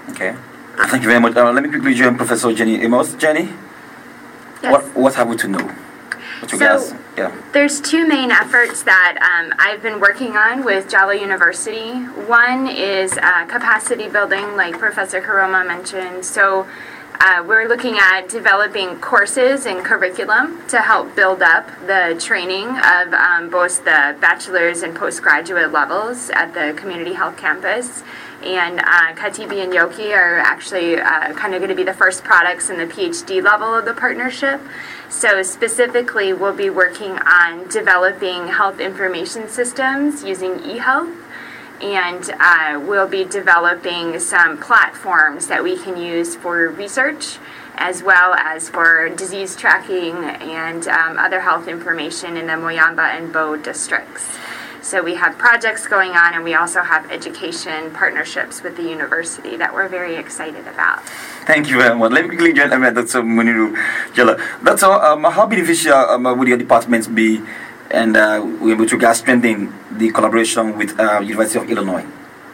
Okay. Thank you very much. Let me quickly join Professor Jenny Amos. Jenny, Yes. what have we to know? There's two main efforts that I've been working on with Jala University. One is capacity building, like Professor Karoma mentioned. So we're looking at developing courses and curriculum to help build up the training of both the bachelor's and postgraduate levels at the community health campus. And Katibi and Yoki are actually kind of going to be the first products in the PhD level of the partnership. So specifically, we'll be working on developing health information systems using eHealth, and we'll be developing some platforms that we can use for research as well as for disease tracking and other health information in the Moyamba and Bo districts. So we have projects going on, and we also have education partnerships with the university that we're very excited about. Thank you very much. Let me quickly join Dr. Muniru Jala. Doctor, how beneficial would your departments be, and with regards to strengthening the collaboration with University of Illinois?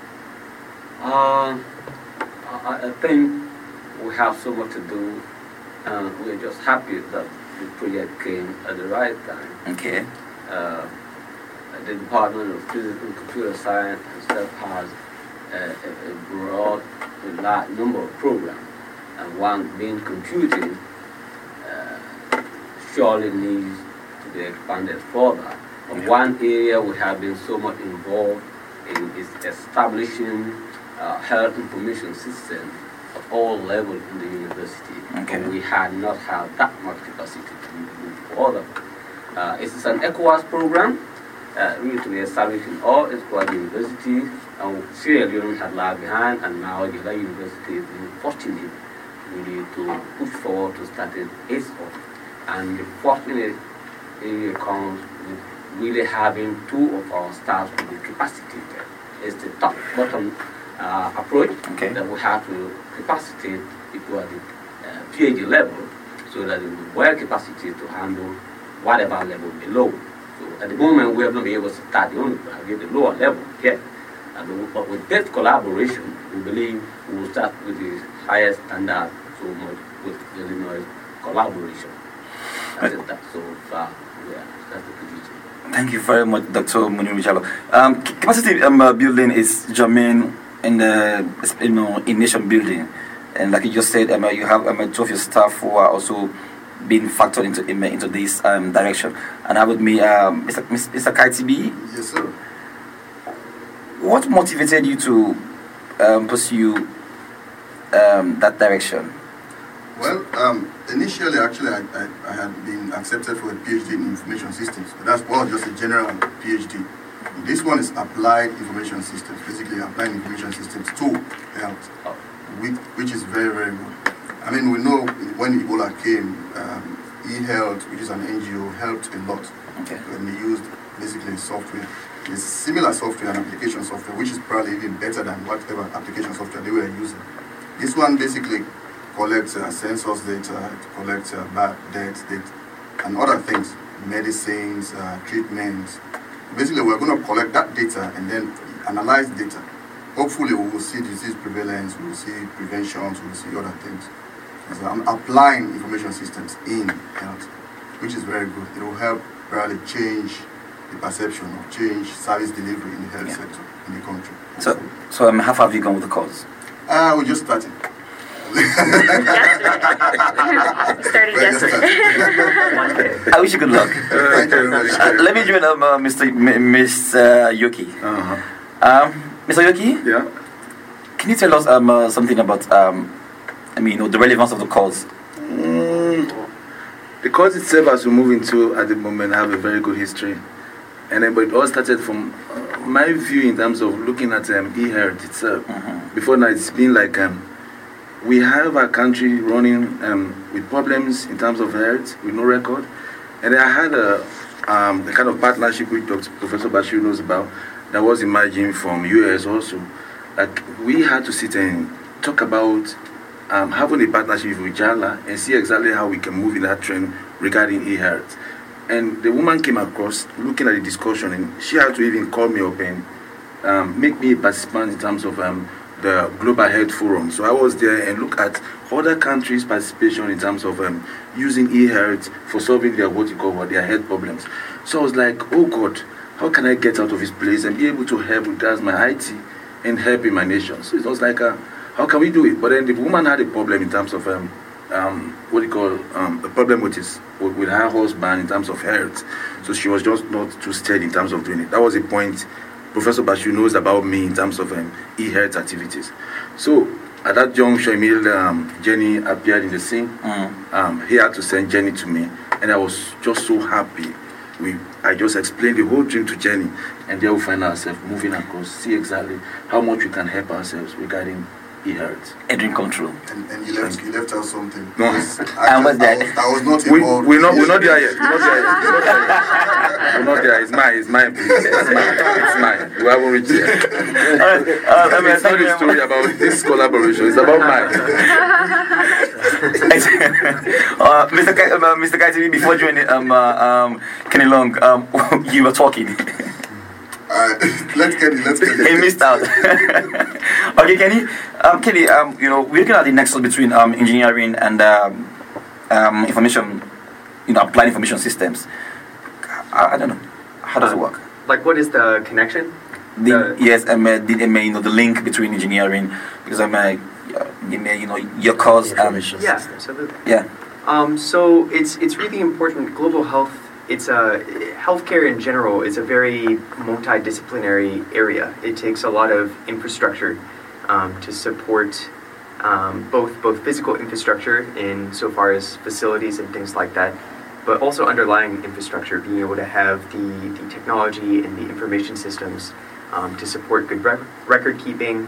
I think we have so much to do, and we're just happy that the project came at the right time. Okay. The Department of Physics and Computer Science itself has a broad, large number of programs, and one being computing surely needs to be expanded further. But one area we have been so much involved in is establishing health information systems at all levels in the university. Okay. We had not had that much capacity to move further. It is an ECOWAS program. Really to be established in all ECOWAS universities, and Sierra Leone had lagged behind, and now Jala University is being fortunate really to push forward to starting its own. And the fortunate area comes with really having two of our staff to be capacitated. It's the top-bottom approach that we have to capacitate people at the PhD level so that they will be well capacitated to handle whatever level below. So at the moment, we have not been able to start the lower level yet. But with this collaboration, we believe we will start with the highest standard so much with the Illinois collaboration. That's it. So far, that's the position. Thank you very much, Dr. Muniru Jalo. Capacity building is germane in the nation building, and like you just said, you have two of your staff who are also being factored into this direction. And I would be Mr. Kaitibi. Yes, sir. What motivated you to pursue that direction? Well, initially, actually, I had been accepted for a PhD in information systems. But that's just a general PhD. This one is applied information systems, basically applying information systems to health, which is very, very good. I mean, we know when Ebola came, eHealth, which is an NGO, helped a lot. Okay. When they used basically software. It's similar software and application software, which is probably even better than whatever application software they were using. This one basically collects census data, it collects bad deaths data, and other things, medicines, treatments. Basically, we're going to collect that data and then analyze data. Hopefully, we will see disease prevalence, we will see preventions, we will see other things. So I'm applying information systems in health, which is very good. It will help really change the perception of change service delivery in the health sector in the country. So how far have you gone with the course? We're just starting. Started yesterday. I wish you good luck. Thank you very much. Let me join Mr. Yoki. Mr. Yoki? Yeah. Can you tell us something about the relevance of the course? The course itself, as we move into at the moment, have a very good history. And then, but it all started from my view in terms of looking at eHealth itself. Before now, it's been like we have our country running with problems in terms of health with no record. And I had a kind of partnership with Dr. Professor Bashir knows about that was emerging from US also. Like we had to sit and talk about having a partnership with Jala and see exactly how we can move in that trend regarding eHealth. And the woman came across looking at the discussion, and she had to even call me up and make me a participant in terms of the Global Health Forum. So I was there and look at other countries' participation in terms of using e-health for solving their their health problems. So I was like, oh God, how can I get out of this place and be able to help with regards my IT and help in my nation? So it was like, how can we do it? But then the woman had a problem in terms of a problem with her husband in terms of health. So she was just not too steady in terms of doing it. That was the point. Professor Bashu knows about me in terms of e-health activities. So at that juncture, immediately Jenny appeared in the scene. He had to send Jenny to me, and I was just so happy. I just explained the whole dream to Jenny, and there we find ourselves moving across, see exactly how much we can help ourselves regarding e-health. A dream come true. And you left out something. No. I was not involved. We're not there yet. We're not there. It's mine. It's mine. You haven't reached yet. It's not a story about this collaboration. It's about mine. Mr. Kaitibi, before joining Kenny Long, you were talking. Let's get it. He missed out. Okay, Kenny. Kenny, we're looking at the nexus between engineering and information, applied information systems. I don't know. How does it work? Like, what is the connection? Yes, the link between engineering, because your cause. Yeah, absolutely. Yeah. So it's really important. Global health. It's healthcare in general is a very multidisciplinary area. It takes a lot of infrastructure to support both physical infrastructure in so far as facilities and things like that, but also underlying infrastructure, being able to have the technology and the information systems to support good record keeping,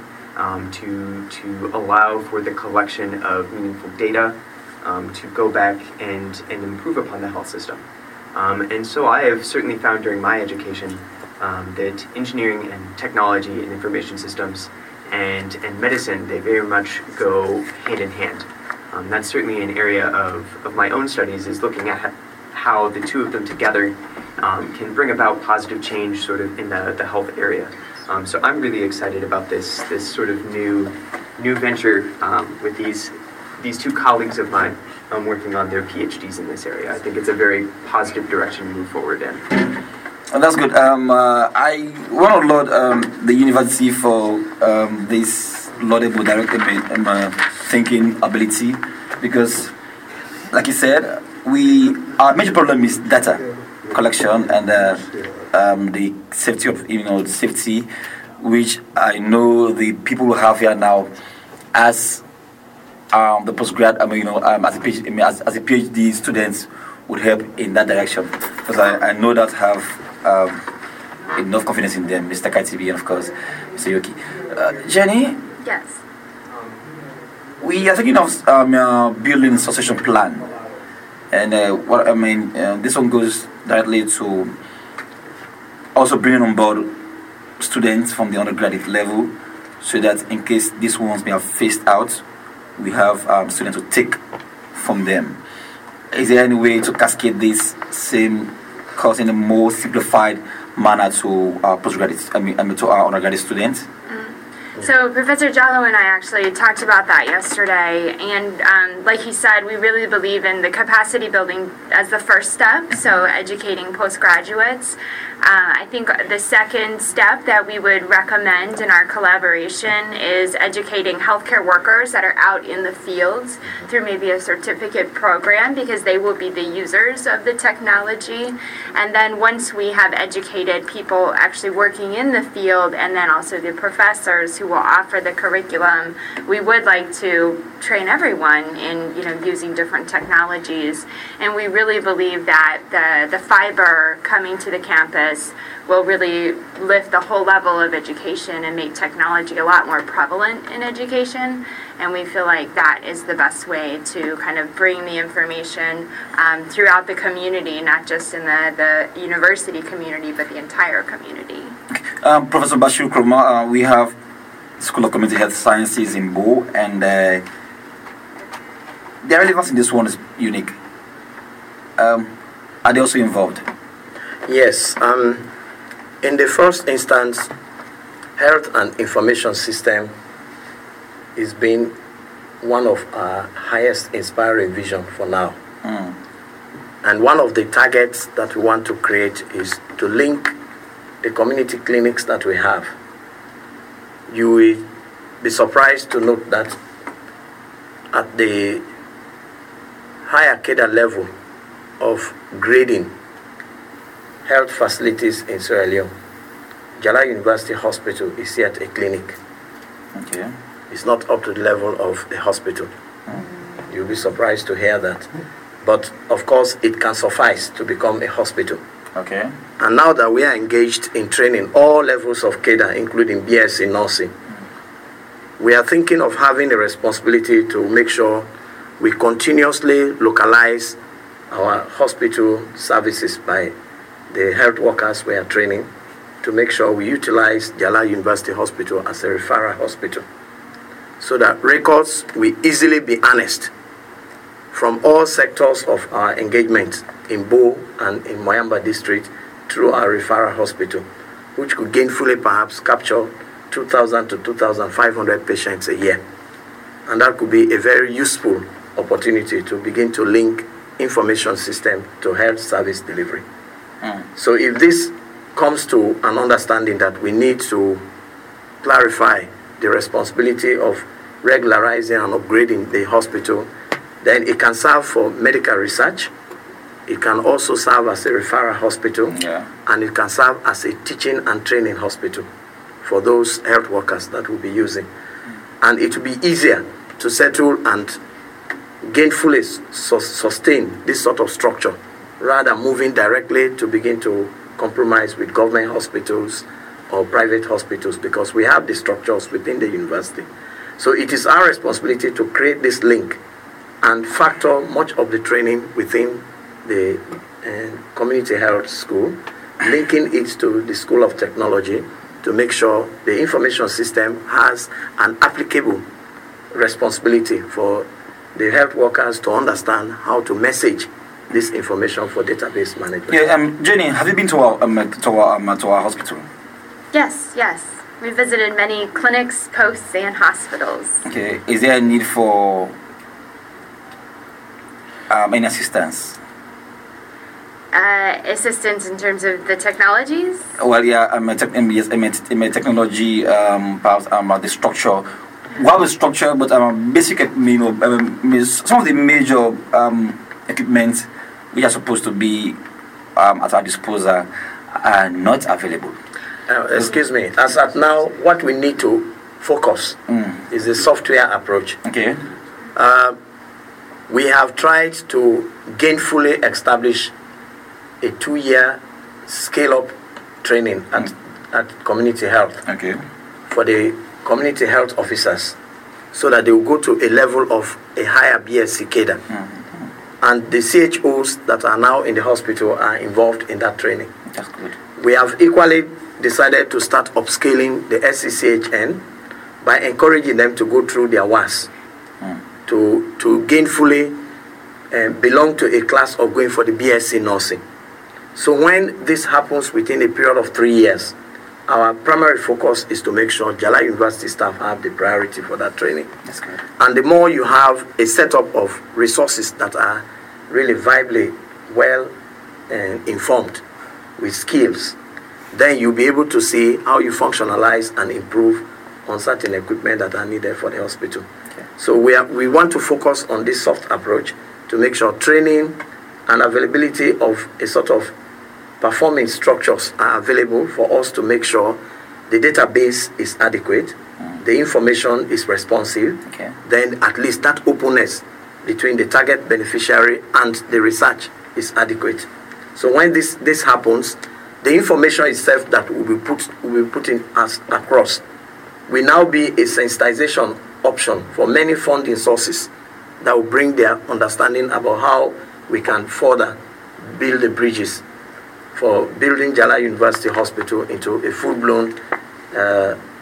to allow for the collection of meaningful data, to go back and improve upon the health system. And so I have certainly found during my education that engineering and technology and information systems and medicine, they very much go hand in hand. That's certainly an area of my own studies, is looking at how the two of them together can bring about positive change sort of in the health area. So I'm really excited about this sort of new venture with these two colleagues of mine working on their PhDs in this area. I think it's a very positive direction to move forward in. That's good. I want to laud the university for this laudable direct thinking ability, because, like you said, our major problem is data collection and the safety of safety, which I know the people who have here now as the postgrad, as a PhD students would help in that direction, because I know that have enough confidence in them, Mr. Kaitibi and of course Mr. Yoki. Jenny? Yes. We are thinking of building a succession plan, and this one goes directly to also bringing on board students from the undergraduate level, so that in case these ones may have phased out, we have students to take from them. Is there any way to cascade this same course in a more simplified manner to our postgraduates, to our undergraduate students? So Professor Jallow and I actually talked about that yesterday, and like he said, we really believe in the capacity building as the first step, so educating postgraduates. I think the second step that we would recommend in our collaboration is educating healthcare workers that are out in the fields through maybe a certificate program, because they will be the users of the technology. And then once we have educated people actually working in the field, and then also the professors who will offer the curriculum, we would like to train everyone in using different technologies. And we really believe that the fiber coming to the campus will really lift the whole level of education and make technology a lot more prevalent in education. And we feel like that is the best way to kind of bring the information throughout the community, not just in the university community, but the entire community. Professor Bashu Kuroma, we have School of Community Health Sciences in Bo, and their relevance in this one is unique. Are they also involved? Yes. In the first instance, health and information system is been one of our highest inspiring vision for now. And one of the targets that we want to create is to link the community clinics that we have. You will be surprised to note that at the higher cadre level of grading health facilities in Sierra Leone, Jala University Hospital is yet a clinic. Okay. It's not up to the level of the hospital. You'll be surprised to hear that. But of course, it can suffice to become a hospital. Okay. And now that we are engaged in training all levels of cadre, including BSc nursing, we are thinking of having a responsibility to make sure we continuously localize our hospital services by the health workers we are training to make sure we utilize Jala University Hospital as a referral hospital so that records will easily be harnessed from all sectors of our engagement in Bo and in Moyamba district through our referral hospital, which could gainfully perhaps capture 2,000 to 2,500 patients a year. And that could be a very useful opportunity to begin to link information system to health service delivery. So if this comes to an understanding that we need to clarify the responsibility of regularizing and upgrading the hospital, then it can serve for medical research, it can also serve as a referral hospital, and it can serve as a teaching and training hospital for those health workers that will be using. And it will be easier to settle and gainfully sustain this sort of structure rather than moving directly to begin to compromise with government hospitals or private hospitals, because we have the structures within the university. So it is our responsibility to create this link and factor much of the training within the community health school, linking it to the School of Technology to make sure the information system has an applicable responsibility for the health workers to understand how to message this information for database management. Yeah, Jenny, have you been to our hospital? Yes. We visited many clinics, posts, and hospitals. Okay. Is there a need for any assistance? Assistance in terms of the technologies? Well, yeah, I mean technology, perhaps the structure. Well, the structure, but basic, some of the major equipment which are supposed to be at our disposal are not available. Excuse me. As at now, what we need to focus is the software approach. Okay. We have tried to gainfully establish a 2-year scale-up training at community health. Okay. For the community health officers, so that they will go to a level of a higher BSc cadre. And the CHOs that are now in the hospital are involved in that training. That's good. We have equally decided to start upscaling the SCCHN by encouraging them to go through their WAS to gainfully belong to a class of going for the BSc nursing. So when this happens within a period of 3 years, our primary focus is to make sure Jala University staff have the priority for that training. That's good. And the more you have a setup of resources that are really viably well informed with skills, then you'll be able to see how you functionalize and improve on certain equipment that are needed for the hospital. Okay. So we want to focus on this soft approach to make sure training and availability of a sort of performing structures are available for us to make sure the database is adequate, the information is responsive, then at least that openness between the target beneficiary and the research is adequate. So when this happens, the information itself that we will be putting us across will now be a sensitization option for many funding sources that will bring their understanding about how we can further build the bridges for building Jala University Hospital into a full-blown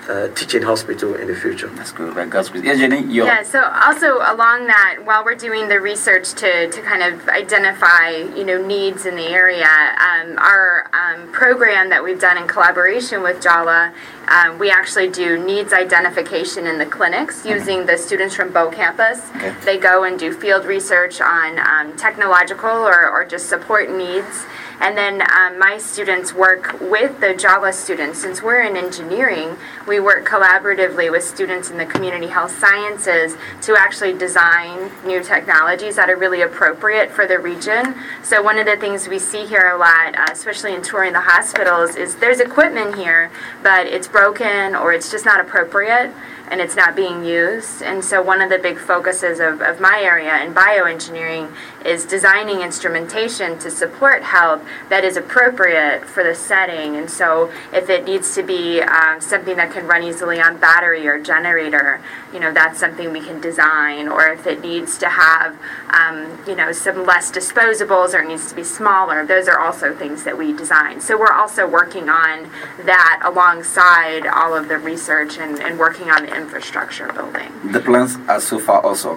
teaching hospital in the future. That's good. Right, God's grace. Yeah, Jenny, Yeah, so also along that, while we're doing the research to kind of identify, needs in the area, our program that we've done in collaboration with JALA, we actually do needs identification in the clinics using the students from Bow Campus. Okay. They go and do field research on technological or just support needs. And then my students work with the JALA students. Since we're in engineering, we work collaboratively with students in the community health sciences to actually design new technologies that are really appropriate for the region. So one of the things we see here a lot, especially in touring the hospitals, is there's equipment here, but it's broken or it's just not appropriate and it's not being used. And so one of the big focuses of my area in bioengineering is designing instrumentation to support health that is appropriate for the setting. And so if it needs to be something that can run easily on battery or generator, that's something we can design. Or if it needs to have, some less disposables or it needs to be smaller, those are also things that we design. So we're also working on that alongside all of the research and working on the infrastructure building. The plans are so far awesome.